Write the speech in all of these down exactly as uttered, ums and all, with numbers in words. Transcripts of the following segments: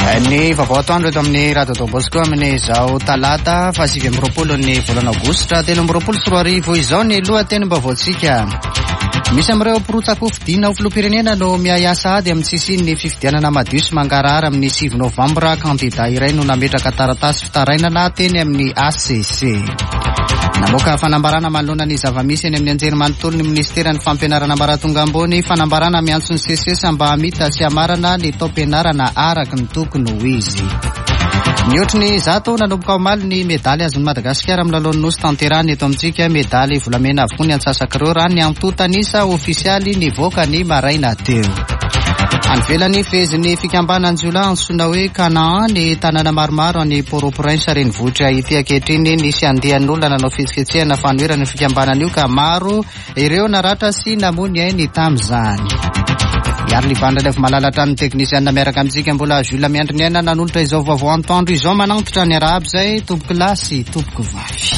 Ny vaovao atoandro eto amin'ny Radio Don Bosco amin'izao talata fahasivy amby roapolo ny volana aogositra telo amby roapolo sy roa arivo izao ny lohatenim-baovaontsika. Misy amin'ireo mpirotsaka fidiana ho filoham-pirenena no miasa ady amin'ny sisiny fifidianana madio sy mangarahara amin'ny sivy novambra. Kandida iray no nametraka taratasy fitarainana teny amin'ny A C C. Namoaka fanambarana manoloana ny zava-misy eny amin'ny anjerimanontolo ny ministeran'ny fampianarana ambaratonga ambony. Fanambarana miantso ny C C S mba hamita sy hamarana ny taom-pianarana araka ny tokony ho izy. Mihoatrin'ny zato nanomboka omaly ny medaly azon'ny Madagasikara amin'ny lalaon'ny nosy tanterahany eto amintsika. Medaly volamena avokoa ny antsasak'ireo raha ny antotanisa ofisialy nivoaka ny maraina teo. Any velany fezin'ny fikambanany Jula antsoina hoe Canaan ny tanàna maromaro any Port-au-Prince renivohitra ity ankehitriny nisy andehan'olona nanao fihetsiketsehana fanoherana ny fikambanana io ka maro ireo naratra sy namony ainy tamin'izany. Iary libandra efa malalatra ny teknisianina miaraka amintsika mbola Jules miandry ny aina nanolotra izao vaovao antoandro izao manantitra ny arahaba izay tompoko lahy sy tompoko vavy.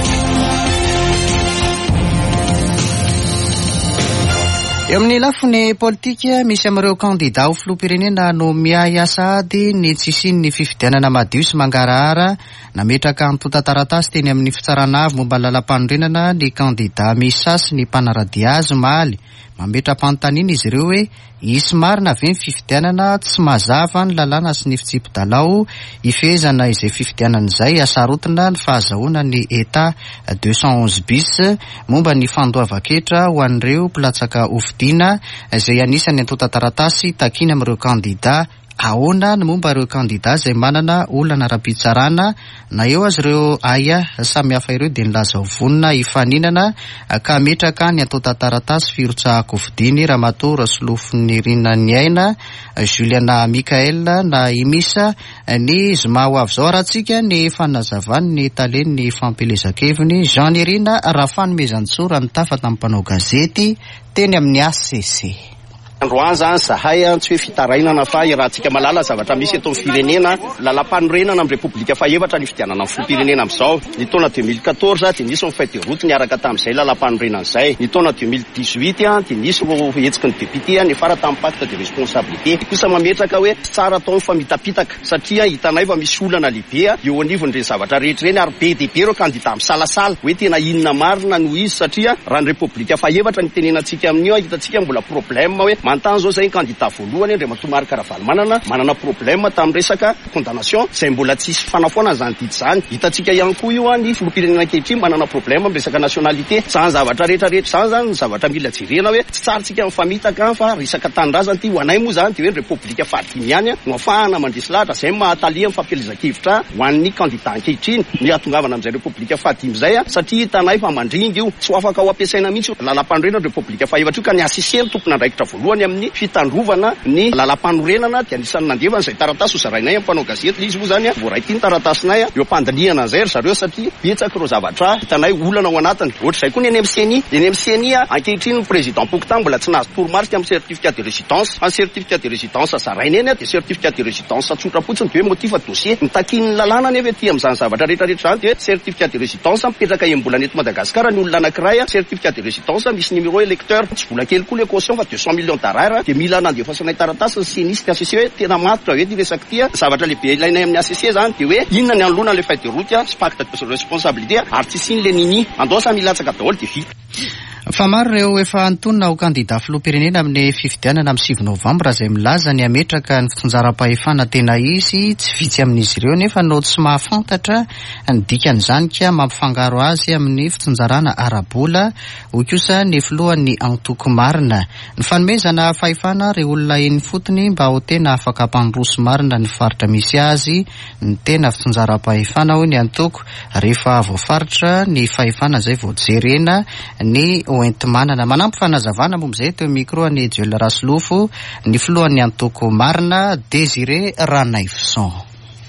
Eo amin'ny lafiny politika misy amin'ireo kandida ho filoham-pirenena no miasa ady ny tsisiny fifidianana madio sy mangarahara. Nametraka antonta taratasy teny amin'ny fitsarana avy momba lalam-panorenana ny kandida misasy ny mpanaradia azy omaly. Mametra-panontaniana izy ireo hoe isy marina ve ny fifidianana tsy mazava ny lalàna sy ny fitsipodalao ifezana izay fifidianana izay asarotina ny fahazahoana ny ETA deux cent onze bis momba ny fandoava-ketra ho an'ireo mpilatsaka hofidiana izay anisany antonta taratasy takiny amin'ireo kandida. Ahoana ny momba ireo kandida izay manana olana ara-pitsarana na eo azy ireo aya samy hafa ireo dia nilaza ho vonona hifaninana ka metraka ny antonta taratasy firotsahako fidiny Ramatoa Rasolofon'ny Rinany Aina Juliana Mikael na imisa ny zoma ho avy zao arahantsika ny fanazavany ny talen'ny fampelezakeviny Jean Nirina Rafanomezantsora ny tafa tamin'ny mpanao gazety teny amin'ny A C C. Androany zany zahay tsy hoe fitarainana fa irahantsika malala zavatra misy eto amin'ny firenena lalam-panorenana amin'ny Repoblika fahaefatra ny fidianana amin'ny filoham-pirenena amin'izao. Ny taona deux mille quatorze dia nisy ny feuille de route niaraka tamin'izay lalam-panorenana izay. Ny taona deux mille dix-huit dia nisy ro hetsiky ny député ny fara tamin'ny pacte de responsabilité. Kosa mametraka hoe tsara atao mifamitapitaka satria hitanay fa misy olana lehibe eo anivon'ireny zavatra rehetra ireny ary be dia be ireo kandida misalasala hoe tena inona marina no izy satria raha ny Repoblika fahaefatra ny tenenantsika amin'io hitantsika mbola problème hoe mantany zao zay kandida voalohany Andriamato Marc Ravalomanana manana problème tamin'ny resaka condamnation izay mbola tsisy fanafoana zany didy zany. Hitantsika ihany koa io ny filoham-pirenena ankehitriny manana problème amin'ny resaka nationalité. Zany zavatra rehetra rehetra zany zany ny zavatra mila jerena hoe tsy tsarantsika mifamitaka fa resaka tanindrazana ty ho anay moa zany dia hoe ny Repoblika fahadimy ihany no ahafahana mandresy lahatra zay mahatalia amin'ny fampelezan-kevitra ho an'ny kandida ankehitriny ny atongavana amin'izay Repoblika fahadimy zay satria hitanay fa mandringy io tsy ho afaka ho ampiasaina mihitsy lalam-panorenana ny Repoblika fahaefatra io ka ny A C C ny tompona andraikitra voalohany amin'ny fitandrovana ny lalam-panorenana dia anisany nandevana izay taratasy ho zarainay amin'ny mpanao gazety izy moa zany voaraity ny taratasinay eo am-pandiniana an'izay ry zareo satria betsaka ireo zavatra hitanay olana ao anatiny. Ohatr'izay koa ny eny amin'ny C N I eny amin'ny C N I ankehitriny ny président Pokotany mbola tsy nahazo toromarika amin'ny certificat de résidence. Ny certificat de résidence zaraina eny dia certificat de résidence tsotra fotsiny dia hoe motif dossier mitakin'ny lalàna nefa ety amin'izany zavatra rehetra rehetra zany dia certificat de résidence mipetraka iam-bolana eto Madagasikara ny olona anankiray certificat de résidence misy numéro électeur tsy vola kely koa le caution fa deux cent millions d'araire dia mila nandefasanay taratasy ny sinisy A C C hoe tena matotra hoe ty resaky ty zavatra lehibe ilainay amin'ny A C C zany dia hoe inona ny anoloana le feuille de route sy pacte de responsabilité ary tsy siny le nini andosa milatsaka daholo dia vita. Fa maro ireo efa antonona ho kandida filoham-pirenena amin'ny fifidianana amin'ny sivy novambra izay milaza ny ametraka ny fitonjaram-pahefana tena izy tsy vitsy amin'izy ireo nefa no tsy mahafantatra ny dikan'izany ka mampifangaro azy amin'ny fitonjarana arabola ho kosa ny filohan'ny antoko marina. Ny fanomezana fahefana ireo olona eny fotony mba ho tena afaka hampandroso marina ny faritra misy azy ny tena fitonjaram-pahefana ho ny antoko rehefa voafaritra ny fahefana izay voajerena ny oentimanana. Manampy fanazavana momba izay teo micro ny Joel Rasolofo ny filohan'ny antoko marina Désiré Ranaifson.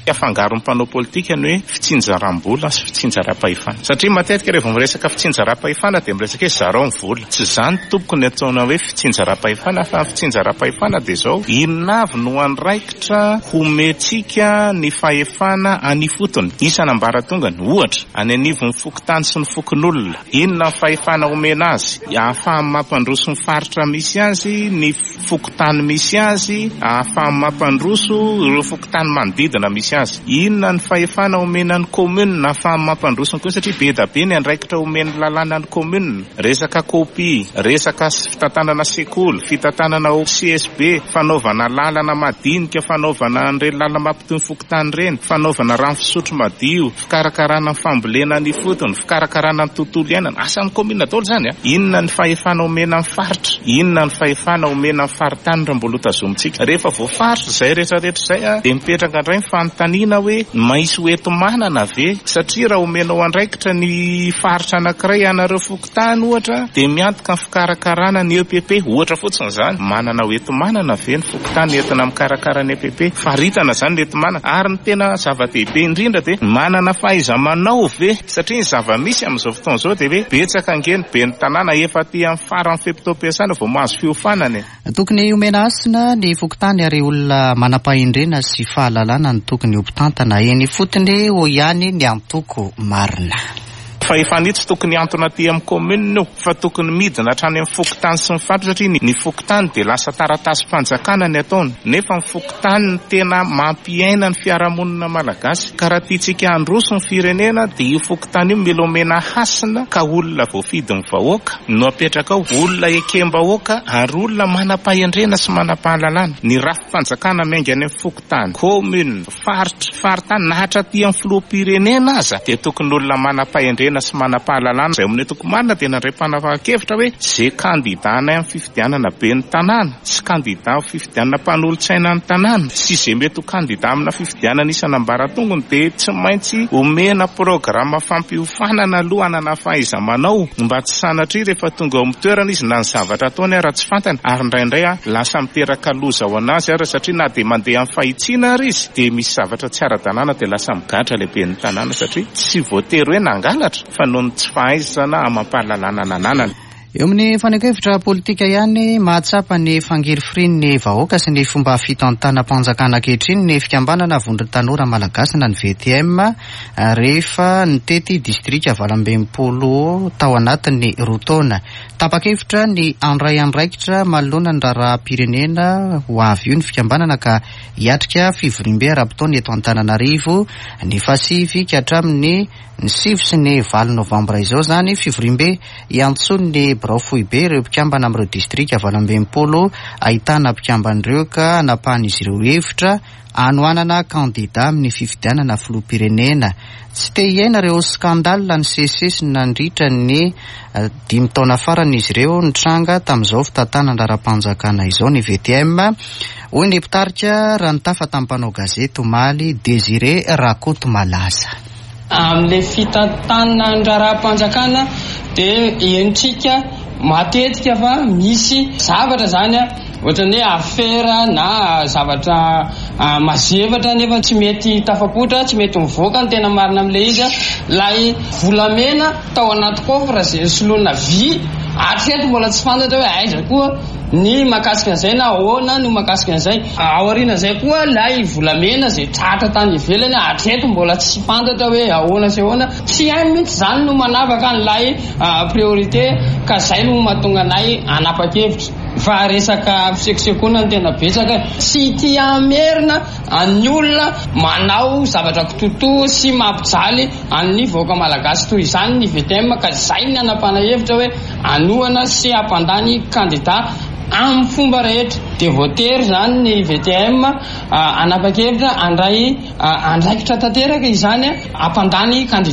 afangaro mpanao politika ny hoe fitsinjaram-bola sy fitsinjaram-pahefana satria matetika rehefa miresaka fitsinjaram-pahefana dia miresaka hoe zarao ny vola tsy zany tompoko ny ataona hoe fitsinjaram-pahefana fa fitsinjaram-pahefana dia zao inona avy no andraikitra homentsika ny fahefana anifotony isanambaratongany ohatra any anivon'ny fokotany sy ny fokon'olona inona ny fahefana omena azy ahafahany mampandroso ny faritra misy azy ny fokotany misy azy ahafahany mampandroso ireo fokotany manodidina misy azy inona ny fahefana omena ny commune ahafahany mampandroso ny koa satria be da be ny andraikitra omeny lalàna ny commune resaka kopy resaka fitantanana sekoly fitantanana au C S B fanaovana lalana madinika fanaovana an'ireny lalana mampitoy ny fokotany reny fanaovana rano fisotro madio fikarakarana fambolena ny fotony fikarakarana ny tontolo iainana asan'ny commune daholo zany a inona ny fahefana omena ny faritra inona ny fahefana omena ny faritany raha mbola tazomitsika rehefa voafaritra zay rehetra rehetra zay a dia mipetraka indray ny fanontaniana hoe maisy hoeto manana ve satria raha omenao andraikitra ny faritra anankiray anareo fokotany ohatra dia miantoka ny fikarakarana ny E P P ohatra fotsiny zany manana hoeto manana ve ny fokotany entina mikarakara ny E P P faritana zany hoeto manana ary ny tena zava-dehibe indrindra dia manana fahaiza-manao ve satria ny zava-misy amin'izao fotoana izao dia hoe betsaka angeny be ny tanàna efa ty amin'ny farany feptom-piasana vao mahazo fiofanany tokony omena asina ny fokotany ary olona manam-pahendrena sy fahalalana ny tokony ompitantana eny fotony ho ihany ny antoko marina fa efa nitsy tokony antona aty amin'ny commune io fa tokony midina hatrany amin'ny fokotany sy ny faritra satria ny fokotany dia lasa taratasy fanjakana ny ataony nefa ny fokotany ny tena mampiaina ny fiarahamonina malagasy ka raha tiantsika handroso ny firenena dia io fokotany io mila omena hasina ka olona voafidy ny vahoaka no apetraka ao olona ekem-bahoaka ary olona manam-pahendrena sy manam-pahalalana ny rafi-panjakana miainga any amin'ny fokotany commune faritra faritany na hatra aty amin'ny filoham-pirenena aza dia tokony olona manam-pahendrena sy manam-pahalalana zay amin'ny toko marina dia nandray mpanapa-kevitra hoe zay kandidanay amin'ny fifidianana be ny tanàna sy kandida amin'ny fifidianana mpanolotsaina ny tanàna sy zay mety ho kandida amina fifidianana isanambaratongony dia tsy maintsy omena programa fampiofanana aloha hanana fahaiza-manao mba tsy sanatria rehefa tonga ao amin'ny toerana izy na ny zavatra ataony raha tsy fantany ary indraindray a lasa miteraka loza ho anazy ary satria na dia mandeha amin'ny fahitsiana ary izy dia misy zavatra tsy ara-tanàna dia lasa migatra lehibe ny tanàna satria tsy voatery hoe nangalatra fa noho ny tsy fahaizana amampahalalana nananany eo amin'ny fanekevitra politika ihany mahatsapa ny fangerifirin'ny vahoaka sy ny fomba fitantanam-panjakana ankehitriny ny fikambanana vondry tanora malagasy na ny V T M rehefa nitety distrika valambempolo tao anatin'ny roa taona tapa-kevitra ny andray andraikitra manoloana ny raharaham-pirenena ho avy io ny fikambanana ka hiatrika fivorimbe ara-potoana eto Antananarivo ny fasivy ka hatramin'ny ny sivy sy ny valo novambra izao zany fivorimbe iantson'ny Braofoibe ireo mpikambana amin'ireo distrika valambempolo ahitana mpikamban'ireo ka anapahan'izy ireo hevitra anoanana kandida amin'ny fifidianana filoham-pirenena tsy te hiaina ireo skandala ny C C sy nandritra ny dimy taona faran'izy ireo nitranga tamin'izao fitantanana raharam-panjakana izao ny V T M hoy ny mpitarika raha nitafa tamin'ny mpanao gazety omaly Désiré Rakoto Malaza amin'ilay fitantanana raharam-panjakana dia enitsika matetika fa misy zavatra zany a ohatrany hoe afera na zavatra mazevatra nefa tsy mety tafapotra tsy mety mivoaka ny tena marina amin'ilay izy a lay volamena tao anaty kofra zay solona vy hatreto mbola tsy fantatra hoe aiza koa ny makasika an'izay na ahoana no makasika an'izay ao aoriana zay koa lay volamena zay tratra tany ivelany hatreto mbola tsy fantatra hoe ahoana sy ahoana tsy hay mihitsy zany no manavaka an'ilay priorité ka zay no mahatonga anay anapa-kevitra fa resaka fisekosekoana ny tena betsaka tsy tia amerina ny olona manao zavatra kitoto sy mampijaly amin'ny vahoaka malagasy toy izany ny V T M ka zay ny anapana hevitra hoe anoana sy ampandany kandida amin'ny fomba rehetra dia voatery zany ny V T M anapa-kevitra andray andraikitra tanteraka izany ampandany kandida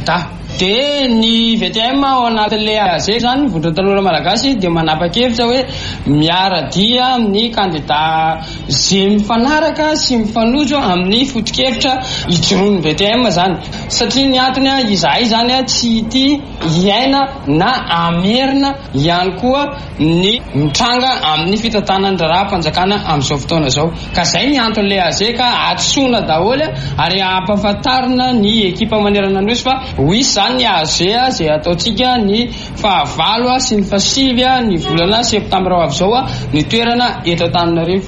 dia ny V T M ao anatin'ilay azay zany vondrona tanora malagasy dia manapa-kevitra hoe miara-dia amin'ny kandida izay mifanaraka sy mifanojo amin'ny foto-kevitra hijoroan'ny V T M zany, satria ny antony izahay zany tsy tia hiaina na amerina ihany koa ny mitranga amin'ny fitantanan-draharaha-mpanjakana amin'izao fotoana izao. Ka izay ny anton'ilay azay ka atsoina daholo ary ampahafantarina ny ekipa manerana ny osy fa hoisy zany ny azay izay ataontsika ny fahavalo sy ny fahasivy ny volana septambra ho avy izao ny toerana eto Antananarivo.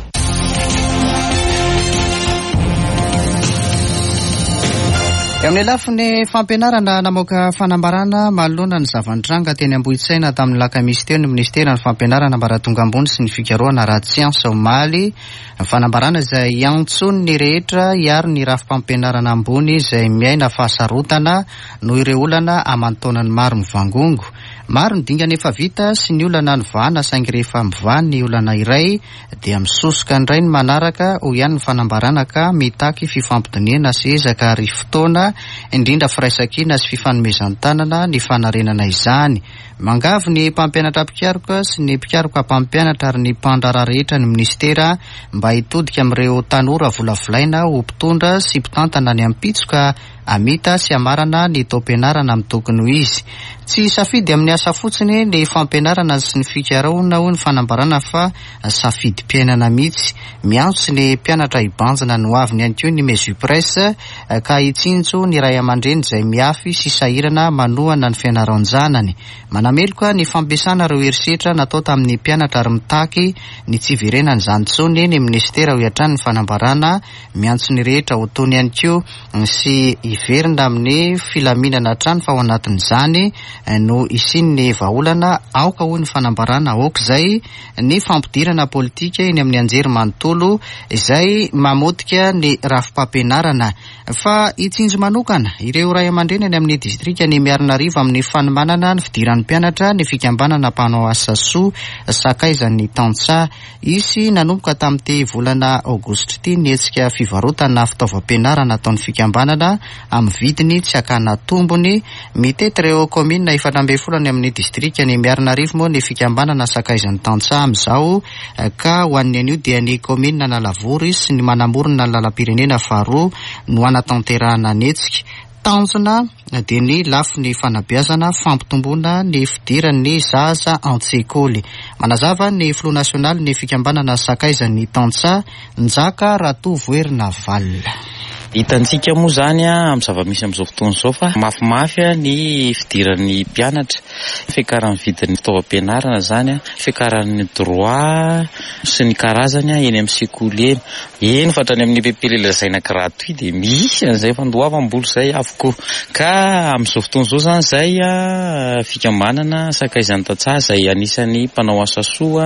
Eo amin'ny lafiny fampianarana namoaka fanambarana manoloana ny zavan-dranga teny Ambohitsaina tamin'ny lakamisy teo ny ministera ny fampianarana ambaratonga ambony sy ny fikarohana ara-tsiansa omaly. Fanambarana izay antsony ny rehetra hiaro ny rafi-pampianarana ambony izay miaina fahasarotana noho ireo olana aman-taonany maro mivangongo. Maro ny dingana efa vita sy ny olana ny vahana saingy rehefa mivahana ny olana iray dia misosoka indray ny manaraka ho ihany ny fanambarana ka mitaky fifampidiniana sy ezaka ary fotoana indrindra firaisan-kina sy fifanomezan-tanana ny fanarenana izany. Mangavy ny mpampianatra mpikaroka sy ny mpikaroka mpampianatra ary ny mpandrarah rehetra ny ministera mba hitodika amin'ireo tanora volavolaina ho mpitondra sy mpitantana ny ampitsoka amita sy amarana ny taom-pianarana amin'ny tokony ho izy. Tsy safidy amin'ny asa fotsiny ny fampianarana sy ny fikarohana ho ny fanambarana fa safidy-piainana mihitsy. Miantso ny mpianatra hibanjina no aviny ihany koa ny mesupresse ka hitsinjo ny ray aman-dreny izay miafy sy sahirana manohana ny fianaran-janany. Manameloka ny fampiasana ireo herisetra natao tamin'ny mpianatra ary mitaky ny tsy iverenany izany intsony ny ministera ho hiatrany ny fanambarana. Miantso ny rehetra ho tony ihany koa sy hiverina amin'ny filaminana hatrany fa ao anatin'izany no isin'ny vahaolana aoka ho ny fanambarana aok'izay ny fampidirana politika eny amin'ny anjery manontolo izay mamotika ny rafi-pampianarana. Fa hitsinjo manokana ireo ray aman-dreny any amin'ny distrika ny Miarinarivo amin'ny fanomanana ny fidiran'ny mpianatra ny fikambanana mpanao asa soa sakaizan'ny Tantsa. Izy nanomboka tamin'ity volana aogositra ity ny hetsika fivarotana fitaovam-pianarana ataon'ny fikambanana amin'ny vidiny tsy akana tombony. Mitety ireo komina efatra ambin'ny folo any amin'ny distrika ny Miarinarivo moa ny fikambanana sakaizan'ny Tantsa amin'izao ka ho an'ny anio dia ny komina Nalavory sy ny manamorona ny lalam-pirenena faharoa no anatanterahana netsika. Tanjona dia ny lafiny fanabeazana fampitomboana ny fidiran'ny zaza an-tsekoly. Manazava ny Front National ny fikambanana sakaizan'ny Tantsa Njaka Ratovoerina Valina. Hitantsika moa zany amin'ny zava-misy amin'izao fotoana izao fa mafimafy ny fidiran'ny mpianatra, fiakaran'ny vidin'ny fitaovam-pianarana zany, fiakaran'ny droit sy ny karazany eny amin'ny sekoly eny. Eny fa hatrany amin'ny P P L lazaina gratuit dia misy an'izay fandoavam-bola izay avokoa. Ka amin'izao fotoana izao zany izay fikambanana sakaizan'ny Tantsa izay anisan'ny mpanao asa soa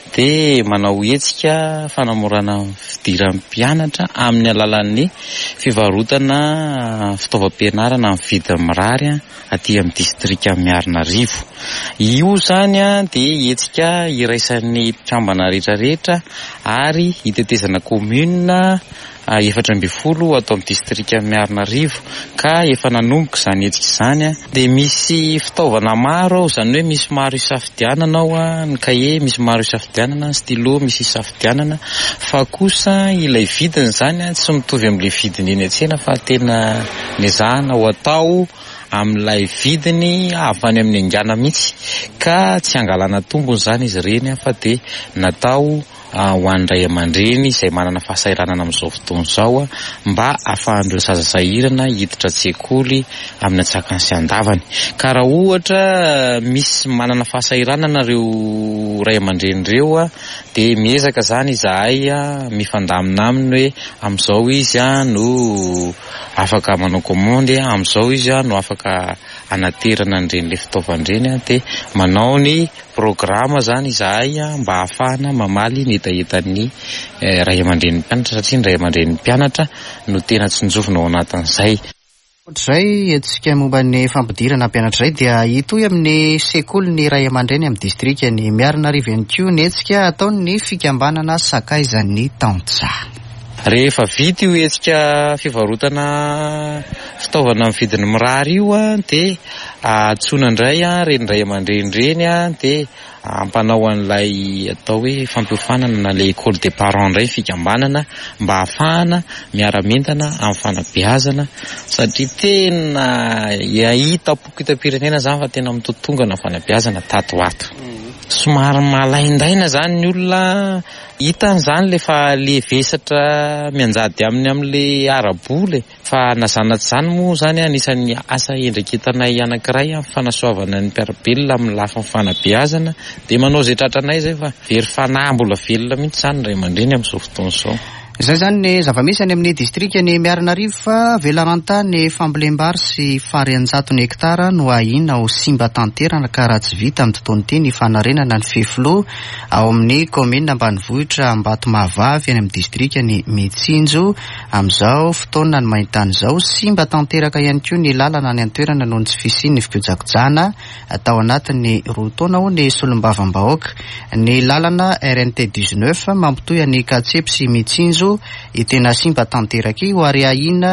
dia manao hetsika fanamorana fidiran'ny mpianatra amin'ny alalan'ny fivarotana fitaovam-pianarana amin'ny vidiny mirary aty amin'ny distrika Miarinarivo. Io zany dia hetsika iraisan'ny mpikambana rehetrarehetra ary hitetezana commune efatra ambin'ny folo atao amin'ny distrika Miarinarivo ka efa nanomboka izany hetsika izany dia misy fitaovana maro izany hoe misy maro isafidianana ao ny kahier, misy maro isafidianana ny stylo, misy isafidianana fa kosa ilay vidiny izany tsy mitovy amin'ilay vidiny eny an-tsena fa tena niezahana ho atao amin'ilay vidiny avy any amin'ny angana mihitsy ka tsy angalana tombony izany izy ireny fa dia natao ho an'ray aman-dreny izay manana fahasairanana amin'izao fotoana izao mba ahafahandreo zaza sahirana hiditra an-tsekoly amin'ny atsakany sy andavany. Ka raha ohatra misy manana fahasairanana ireo ray aman-dreny ireo dia miezaka zany izahay mifandamina aminy hoe amin'izao izy no afaka manao komandy, amin'izao izy no afaka anaterana an'ireny fitaovan-dreny dia manao ny programa zany izahay mba ahafahana mamaly ny etaetan'ny ray aman-dreny mpianatra satria ny ray aman-dreny mpianatra no tena tsinjovina ao anatin'izay. Ohatr'izay etsika momba ny fampidirana mpianatra izay dia hitoy amin'ny sekoly ny ray aman-dreny amin'ny distrika ny Miarinarivo ihany koa ny etsika ataon'ny fikambanana sakaizan'ny Tantsa. Rehefa vita io hetsika fivarotana fitaovana amin'ny vidiny mirary io a dia atsona indray a renindray aman-drenireny a dia ampanao an'ilay atao hoe fampiofanana na le école des parents indray fikambanana mba ahafahana miara-mentana amin'ny fanabeazana satria tena hita pokitam-pirenena zany fa tena mitotongana fanabeazana tato ato. Somary malaindaina zany ny olona hitan'izany lefa le vesatra mianjady aminy amin'le araboly fa nazanatsy zany moa zany anisan'ny asa endreketanay anankiray amin'ny fanasoavana ny mpiarabelona amin'ny lafin'ny fanabeazana dia manao zay tratranay zay fa very fanahy mbola velona mihitsy zany ray aman-dreny amin'izao fotoana izao. Izay zany ny zava-misy any amin'ny distrika ny Miarinarivo fa velarantany ny fambolem-bary sy farianjato ny hektara no ahina ho simba tanterana ka raha tsy vita amin'ny tontolo ity ny fanarenana ny fefilo ao amin'ny komina ambanivohitra Ambatomahavavy any amin'ny distrika ny Mitsinjo amin'izao fotoana ny mahitany izao simba tanteraka ihany koa ny lalana any an-toerana noho ny tsy fisian'ny fikojakojana atao anatin'ny roa taona ho ny solombavam-bahoaka ny lalana R N T dix-neuf mampitohy any Katsepy sy Mitsinjo itena simba tanteraka io ary ahina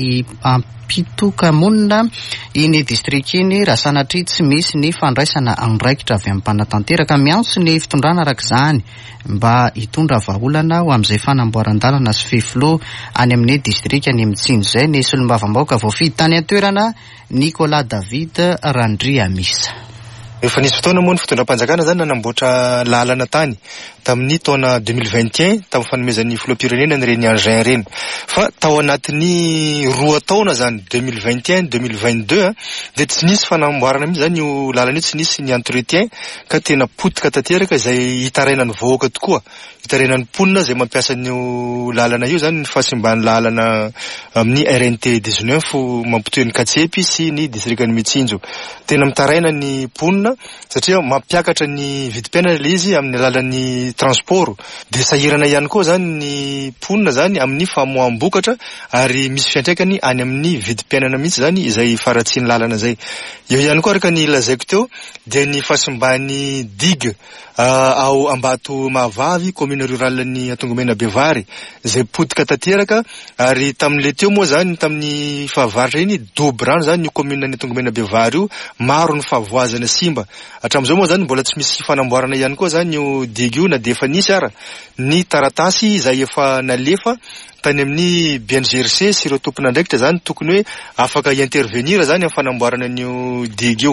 ampitokamonina iny distrika iny raha sanatria tsy misy ny fandraisana andraikitra avy amin'ny mpanatanteraka miantso ny fitondrana araka izany mba hitondra vahaolana ho amin'izay fanamboaran-dalana sy fefilo any amin'ny distrika ny Mitsinjo izay ny solombavam-bahoaka voafidy tany an-toerana Nicolas David Randriamisa. Efa nisy fotoana moa ny fitondram-panjakana zany nanamboatra lalana tany tamin'ny taona deux mille vingt et un tamin'ny fanomezan'ny filoham-pirenena ny reny Angers reny fa tao anatin'ny roa taona zany deux mille vingt et un deux mille vingt deux dia tsy nisy fanamboarana mihitsy zany io lalana io tsy nisy ny entretien ka tena potika tanteraka izay hitarainan'ny vahoaka tokoa hitarainan'ny mponina izay mampiasa an'io lalana io zany ny fahasimban'ny lalana amin'ny R N T dix-neuf mampitohy ny Katsepy sy ny distrika ny Mitsinjo tena mitaraina ny mponina satria mampiakatra ny vidim-piainana ilay izy amin'ny alalan'ny transport dia sahirana ihany koa zany ny mponina zany amin'ny famoaham-bokatra ary misy fiantraikany any amin'ny vidim-piainana mihitsy zany izay faratsiany lalana zay. Eo ihany koa araka ny lazaiko teo dia ny fahasimban'ny digue ao Ambatomahavavy commune rurale ny Atongomena Bevary izay potika tanteraka ary tamin'le teo moa zany tamin'ny fahavaratra iny dobo-rano zany ny commune ny Atongomena Bevary io maro ny fahavoazana simba hatramin'izao moa zany mbola tsy misy fanamboarana ihany koa zany io digue io na dia efa nisy ara ny taratasy izay efa nalefa tany amin'ny B N G R C sy ireo tompona andraikitra zany tokony hoe afaka intervenir zany amin'ny fanamboarana an'io digue io.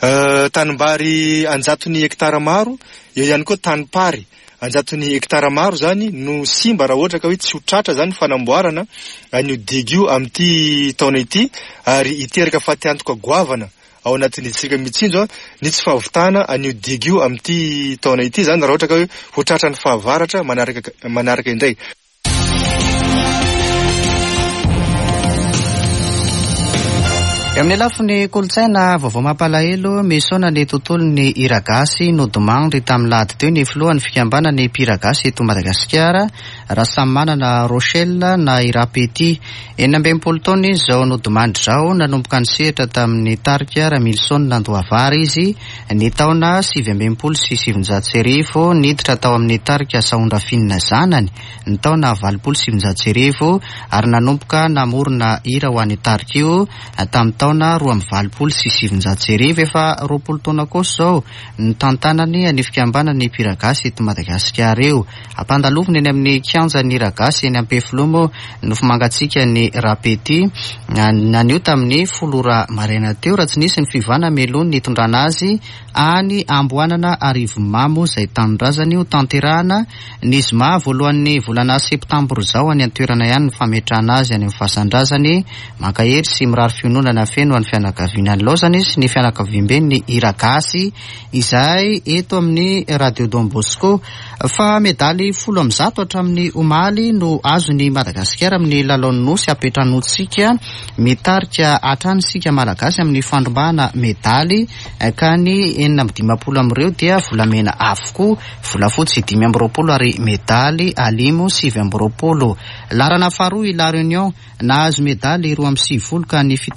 Tanimbary anjaton'ny hektara maro eo ihany koa tanipary anjaton'ny hektara maro zany no simba raha ohatra ka hoe tsy ho tratra zany fanamboarana an'io digue io amin'ity taona ity ary hiteraka fatiantoka goavana ao anatin'ny distrika Mitsinjo ny tsy fahavitana an'io digue io amin'ity taona ity zany raha ohatra ka hoe ho tratra ny fahavaratra manaraka manaraka indray. Amin'ny lafiny kolotsaina vaovao mampalahelo misaona ny tontolon'ny hira gasy nodimandry tamin'ny lahady teo ny filohan'ny fikambanany mpihira gasy eto Madagasikara raha samy manana Rochelle na Irapety enina ambinipolo taona izy izao nodimandry izao nanomboka ny sehatra tamin'ny tarika Ramilson Nandoavary izy ny taona sivy ambinipolo sy sivinjato sy arivo niditra tao amin'ny tarika Saondrafinina zanany ny taona valopolo sy sivinjato sy arivo ary nanomboka namorona hira ho an'ny tarika io tamin'ny taona roa amby valopolo sy sivinjato sy arivo efa roapolo taona kosa izao ny tantanany ny fikambanany mpihira gasy eto Madagasikara eo ampandaloviny eny amin'ny kianjan'ny hira gasy eny Ampefilomo no fimangatsika ny Rapety nanio tamin'ny folora maraina teo raha tsy nisy ny fivana melony nitondrana azy any Amboanana Arivomamo izay tanindrazany ho tanterahana ny zoma voalohan'ny volana septambra izao any an-toerana ihany ny fametrahana azy any amin'ny fahasandrazany mankahery sy mirary fiononana feno any fianakaviana ny laozany sy ny fianakaviam-be ny hira gasy izay eto amin'ny Radio Don Bosco fa medaly folo amby zato hatramin'ny omaly no azony Madagasikara amin'ny lalao nosy apetranotsika mitarika atranisika malagasy amin'ny fandrombahana medaly ka ny enina amby dimapolo amin'ireo dia volamena avokoa volafotsy dimy amby roapolo ary medaly alimo sivy amby roapolo. Larana faharoa i La Réunion nahazo medaly roa amby sivifolo ka ny fito amby telopolo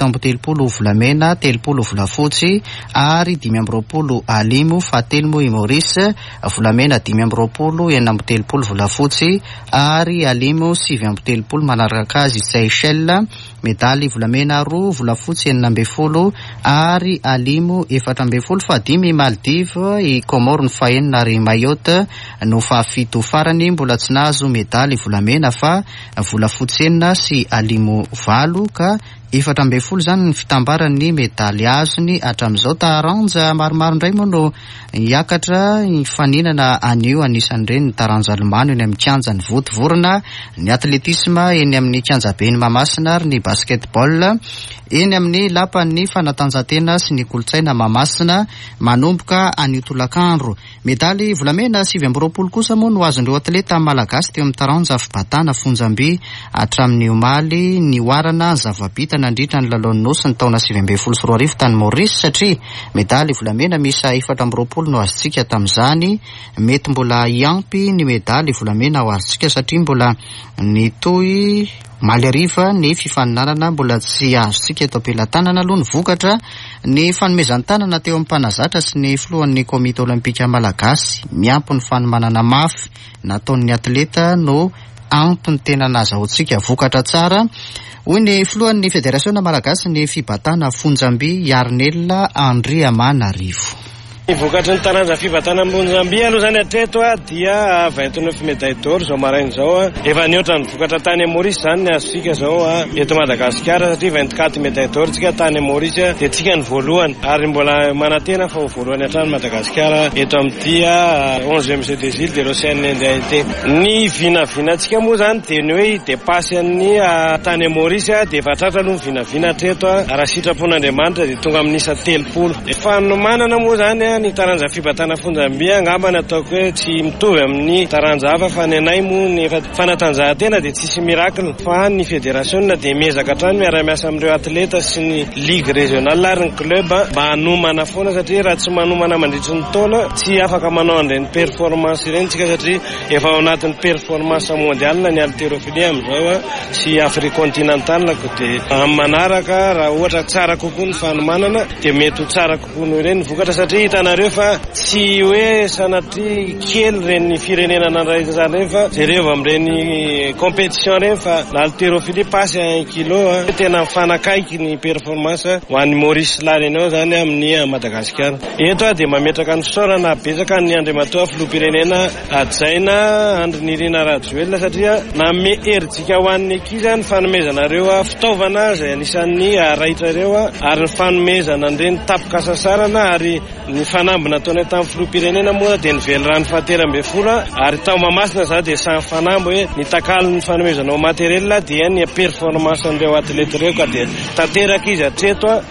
roapolo volamena, telopolo volafotsy ary dimy amby roapolo alimo, fatelmo i Maurice, volamena dimy amby roapolo, enina amby telopolo volafotsy ary alimo sivy amby telopolo manaraka azy Seychelles, medaly volamena roa, volafotsy enina amby folo ary alimo efatra amby folo, fadimy Maldives, i Comore ny fahenina ary Mayotte no fahafito farany mbola tsy nahazo medaly volamena fa volafotsy enina sy alimo valo ka efatra amby folo zany ny fitambarany medaly azony hatramin'izao. Taranja maromaro indray moa no hiakatra ny faninana anio, anisan'ireny ny taranja Alemana eny amin'ny kianja ny votivorona, ny atletisme eny amin'ny kianja be ny Mahamasina ary ny basketball eny amin'ny lapan'ny fanatanjahantena sy ny kolontsaina Mahamasina manomboka anio tolakandro. Medaly volamena sivy amby roapolo kosa moa no azon'ireo atleta malagasy teo amin'ny taranja fibatana Fonjamby hatramin'ny omaly ny oarana zava-bita nandritra ny lalaon'ny nosy ny taona sivy amby folo sy roa arivo tany Maurice, satria medaly volamena misa efatra amby roapolo no azontsika tamin'izany. Mety mbola hiampy ny medaly volamena ho azontsika satria mbola ny toy maly ariva ny fifaninanana mbola tsy azontsika eto am-pelantanana aloha ny vokatra ny fanomezan-tanana teo amin'ny mpanazatra sy ny filohan'ny komite olimpika malagasy miampy ny fanomanana mafy nataon'ny atleta no ampy ny tena nazahoantsika vokatra tsara. Hoy ny filohan'ny federasiona malagasy ny fibatana Fonjamby, Yarnel Andriamanarivo. Ny vokatry ny taranja fibatana Fonjamby aloha zany hatreto a dia vingt-neuf médailles d'or zao maraina zao a, efa niotra ny vokatra tany Maurice zany ny azontsika zao a eto Madagasikara, satria vingt-quatre médailles d'or tsika tany Maurice dia tsika ny voalohany ary mbola manantena fa voalohany hatrany Madagasikara eto amin'ity onzième C D G de l'Océan Indien. Ny vinavinantsika moa zany dia ny hoe dépasse ny tany Maurice dia efa tratra aloha ny vinavina hatreto a raha sitrapon'Andriamanitra dia tonga amin'ny isa telopolo. Fanomanana moa zany ny taranja fibatana Fonjamby angamba nataoko hoe tsy mitovy amin'ny taranja hafa fa ny anay moa ny fanatanjahantena dia tsisy miracle fa ny fédération dia miezaka hatrany miara-miasa amin'ireo atleta sy ny ligue régionale ary ny club mba hanomana foana, satria raha tsy manomana mandritry ny taona tsy afaka manao an'ireny performance ireny tsika, satria efa ao anatin'ny performance mondiale ny haltérophilie amin'izao sy Afrique continentale dia amin'ny manaraka raha ohatra tsara kokoa ny fanomanana dia mety ho tsara kokoa noho ireny vokatra, satria hitanareo fa tsy hoe sanatria kely reny firenena nandraisana reny fa jereo amin'ireny compétition reny fa na haltérophilie passe un kilo tena fanakaiky ny performance ho an'ny Maurice Lareny ao zany amin'ny Madagasikara. Eto dia mametraka ny sorana betsaka ny andriamatoa filoham-pirenena Adjaina Andry Nirina Rajoelina, satria name heritsika ho an'ny ankizy ny fanomezanareo fitaovana izay anisan'ny raitra ireo ary ny fanomezana an'ireny tapoka sasarana ary ny fanamby nataony tamin'ny filoham-pirenena moa dia ny velo rano fahatelo amby folo ary tao Mahamasina za dia samy fanamby hoe ny takalo ny fanomezana materiel dia ny performance an'ireo atleta ireo ka dia tanteraka izy hatreto.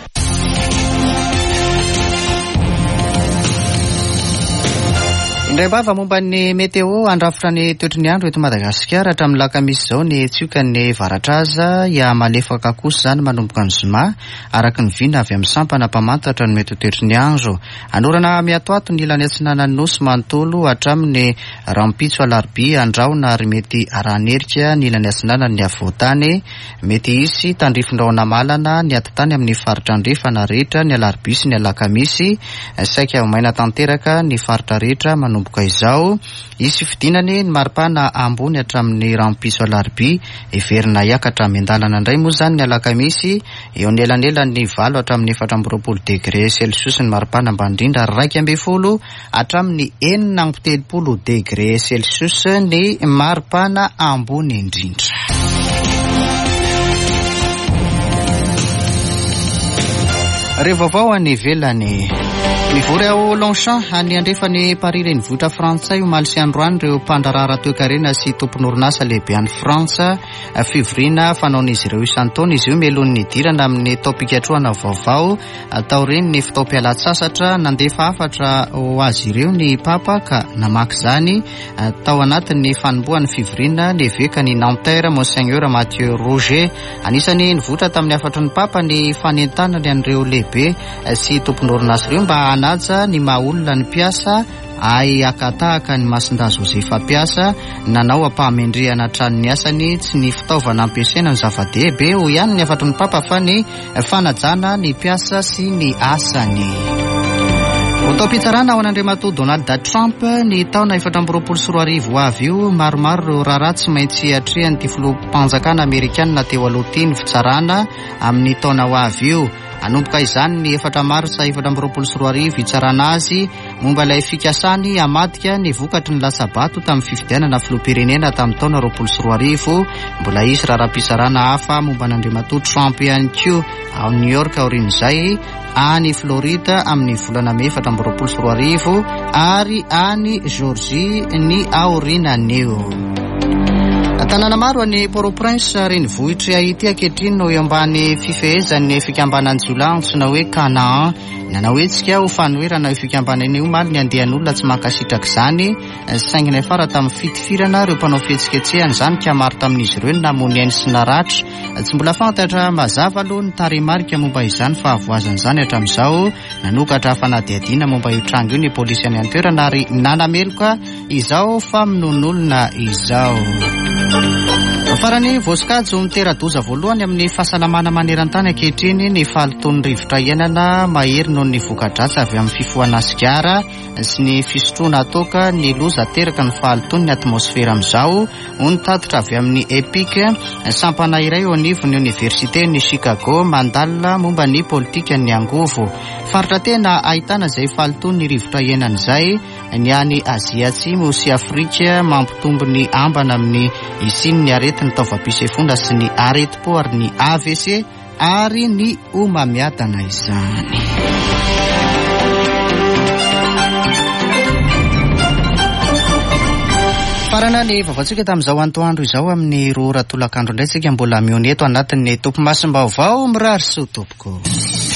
Indray bava momba ny meteo andrafitra ny toetry ny andro eto Madagasikara hatramin'ny lakamisy izao ny tsioka ny varatraza ia malefaka kosa zany manomboka ny zoma araka ny vina avy amin'ny sampana mpamantatra ny mety toetry ny andro. Anorana miatoato ny ilany atsinanany nosy manontolo hatramin'ny rampitso alarobia andraona ary mety aranerika ny ilany atsinanany ny avoatany, mety isy tandrifindraona malana ny atitany amin'ny faritra andrefana rehetra ny alarobia sy ny alakamisy, saika maina tanteraka ny faritra rehetra manomboka izao. Isy fidinany ny maripana ambony hatramin'ny rampiso alarobia everina hiakatra miandalana indray moa zany ny alakamisy eo ny elanelan'ny valo hatramin'ny efatra amby roapolo degré celsius ny maripana ambany indrindra ary raika amby folo hatramin'ny enina amby telopolo degré celsius ny maripana ambony indrindra. Revavao any velany mivory ao Longchamp any andrefany Paris renivohitra frantsay omaly sy androany ireo mpandrarara toe-karena sy tompon'orinasa lehibe any Frantsa fivorina fanaon'izy ireo isan-taona. Izy io melon'ny dirana amin'ny tao-pikatroana vaovao atao reny ny fitaom-pialatsasatra nandefa afatra ho azy ireo ny papa ka namaky zany tao anatin'ny fanombohan'ny fivorina leveka ny Nanterre Monseigneur Mathieu Roger. Anisany nivoatra tamin'ny afatra ny papa ny fanentanany an'ireo lehibe sy tompon'orinasa ireo mba anaja ny maha olona ny mpiasa ay akatahaka ny Masinda José fampiasa nanao ampahamendrehana tranony asany tsy ny fitaovana ampiasaina ny zava-dehibe ho ihany ny afatry ny papa fa ny fanajana ny piasa sy ny asany. Otao-pitsarana ao an'Andriamatoa Donald Trump ny taona efatra amby roapolo sy roa arivo avy io maromaro ireo raharaha tsy maintsy atrehany ty filoham-panjakana Amerikanina teo aloha ty ny fitsarana amin'ny taona ho avy io. Anomboka izany ny efatra marsa efatra amby roapolo sy roa arivo hitsarana azy momba ilay fikasany hamadika ny vokatry ny lasabato tamin'ny fifidianana filoham-pirenena tamin'ny taona roapolo sy roa arivo. Mbola isy raharaham-pisarana hafa momba an'Andriamatoa Trump ihany koa ao New York aorian'izay, any Florida amin'ny volana May efatra amby roapolo sy roa arivo ary any Georgie ny aorinan'io. Tanàna maro any Port-au-Prince renivohitra ity ankehitriny no eo ambany fifehezan'ny fikambanan'ny Jolay antsoina hoe Canaan. Nanao hetsika ho fanoherana io fikambanana io maly ny andehan'olona tsy mankasitraka izany saingy fara tamin'ny fitifirana ireo mpanao fihetsiketsehana izany ka maro tamin'izy ireo ny namony ainy sy naratra. Tsy mbola fantatra mazava aloha ny tarehimarika momba izany fa avoazan'izany hatramin'izao. Nanokatra fanadihadiana momba io tranga io ny polisy any an-toerana ary nanameloka izao fa minon'olona izao. Farany voasikajo mitera-doza voalohany amin'ny fahasalamana maneran-tany ankehitriny ny fahaloton'ny rivotra iainana mahery noho ny voka-dratsy avy amin'ny fifohana sigara sy ny fisotroana toka ny loza teraka ny fahaloton'ny atmosfera amin'izao. Onitatitra avy amin'ny EPIC sampana iray eo anivon'ny Université ny Chicago mandalina momba ny politika ny angovo. Faritra tena ahitana izay fahaloton'ny rivotra iainana izay ny any Azia Atsimo sy Afrika mampitombo ny ambana amin'ny isiny ny aretin'ny taovam-pisefona sy ny areti-po ary ny A V C ary ny homamiadana izany. Farana ny vaovaontsika tamin'izao antoandro izao amin'ny roa ratolakandro indray tsika mbola mioneto anatin'ny tompom-basim-baovao mirary sy ho tompoko.